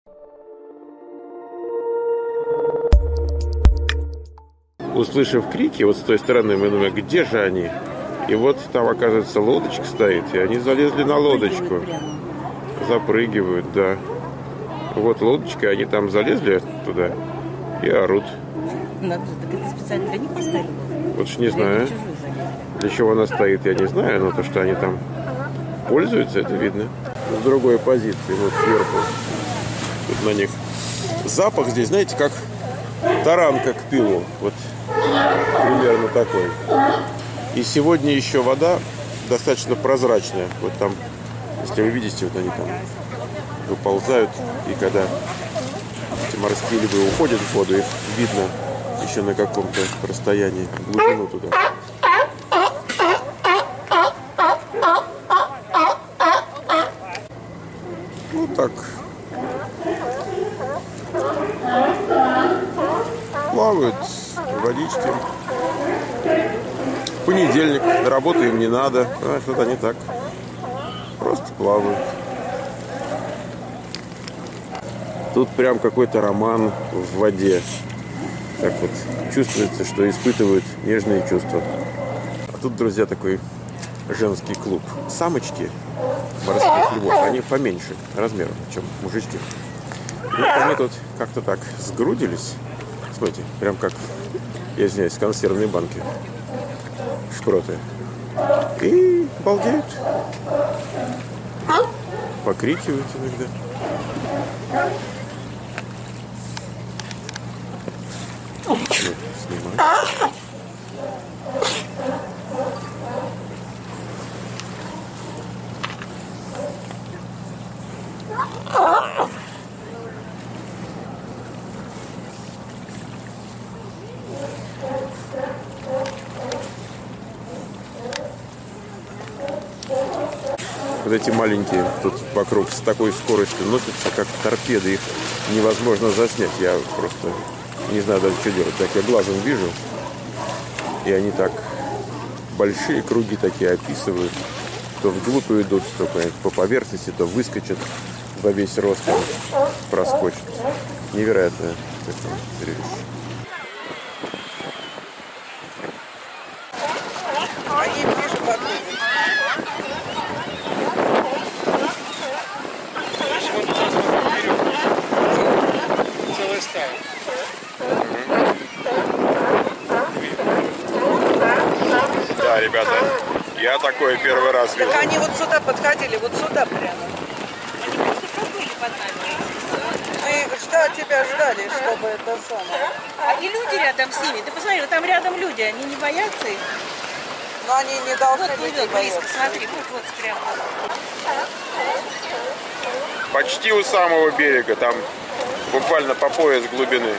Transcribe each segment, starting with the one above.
Услышав крики, вот с той стороны, мы думаем, где же они? И вот там, оказывается, лодочка стоит, и они залезли на лодочку. Запрыгивают, да. Вот лодочка, они там залезли туда и орут. Надо, так это специально для них поставили? Вот ж не знаю. Для чего она стоит, я не знаю, но то, что они там пользуются, это видно. С другой позиции, вот сверху. Тут на них запах здесь, знаете, как таранка к пиву. Вот примерно такой. И сегодня еще вода достаточно прозрачная. Вот там, если вы видите, вот они там выползают. И когда эти морские львы уходят в воду, их видно еще на каком-то расстоянии, глубину туда. Ну так. Плавают в водичке. Понедельник, на работу им не надо. Что-то они так просто плавают. Тут прям какой-то роман в воде. Так вот чувствуется, что испытывают нежные чувства. А тут, друзья, такой женский клуб. Самочки морских львов, они поменьше размером, чем мужички. И вот они тут как-то так сгрудились. Смотрите, прям как, я извиняюсь, консервные банки. Шпроты. И балдеют. Покрикивают иногда. Снимаю. Вот эти маленькие тут вокруг с такой скоростью носятся, как торпеды. Их невозможно заснять. Я просто не знаю даже, что делать. Так я глазом вижу. И они так большие круги такие описывают. То вглубь уйдут, то по поверхности, то выскочат во весь рост, проскочат. Невероятное такое зрелище. Они ближе подходят. Целая стая. Да, ребята, я такое первый раз вижу. Так они вот сюда подходили, вот сюда прямо. Они просто проплыли под нами. Мы тебя ждали, чтобы это самое. И люди рядом с ними. Ты посмотри, вот там рядом люди, они не боятся их. Но они не должны Вот быть плывет близко, смотри, вот прямо. Почти у самого берега, там буквально по пояс глубины.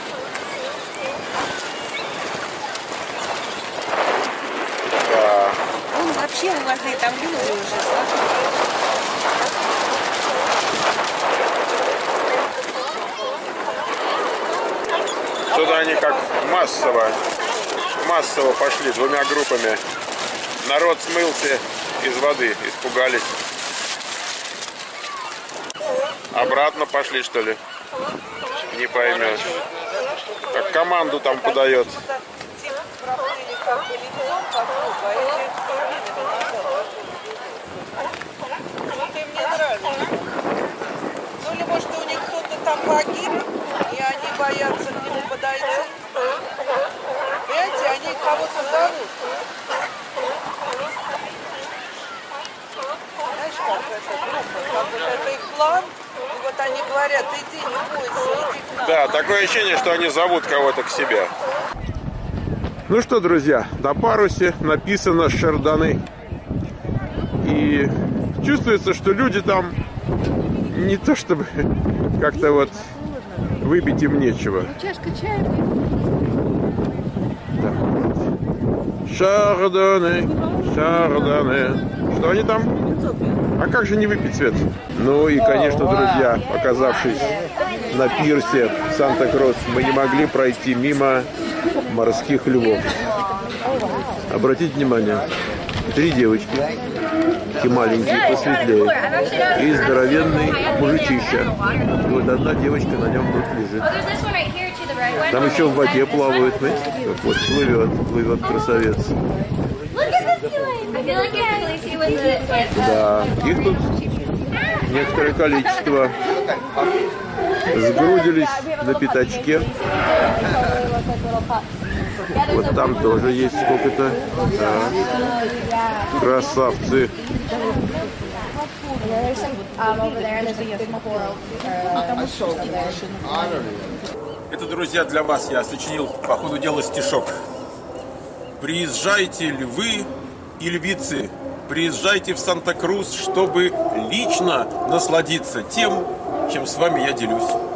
Да. Ну, вообще у вас там люди уже, смотри. Что-то они как массово пошли двумя группами. Народ смылся из воды, испугались. Обратно пошли, что ли? Не поймешь. Как команду там подает. Ну или может у них кто-то там погиб, и они боятся к нему подойти. Понимаете, они кого-то зовут. Знаешь, как это группа, как вот это их план, и вот они говорят, иди, не бойся, иди к нам. Да, такое ощущение, что они зовут кого-то к себе. Ну что, друзья, на парусе написано «Шардоне». И чувствуется, что люди там не то чтобы как-то вот выпить им нечего. Чашка чая. Да. Шардоне, Шардоне. Что они там? А как же не выпить, Свет? Ну и, конечно, друзья, оказавшись на пирсе Санта-Крус, мы не могли пройти мимо морских львов. Обратите внимание, 3 девочки девочки маленькие, посветлее. И здоровенный мужичища. И вот одна девочка на нем тут лежит. Там еще в воде плавают, знаете? Как вот плывет красавец. Да, их тут некоторое количество. Сгрудились на пятачке. Вот там тоже есть сколько-то. Да. Красавцы. Это, друзья, для вас я сочинил по ходу дела стишок. Приезжайте, львы и львицы, приезжайте в Санта-Крус, чтобы лично насладиться тем, чем с вами я делюсь.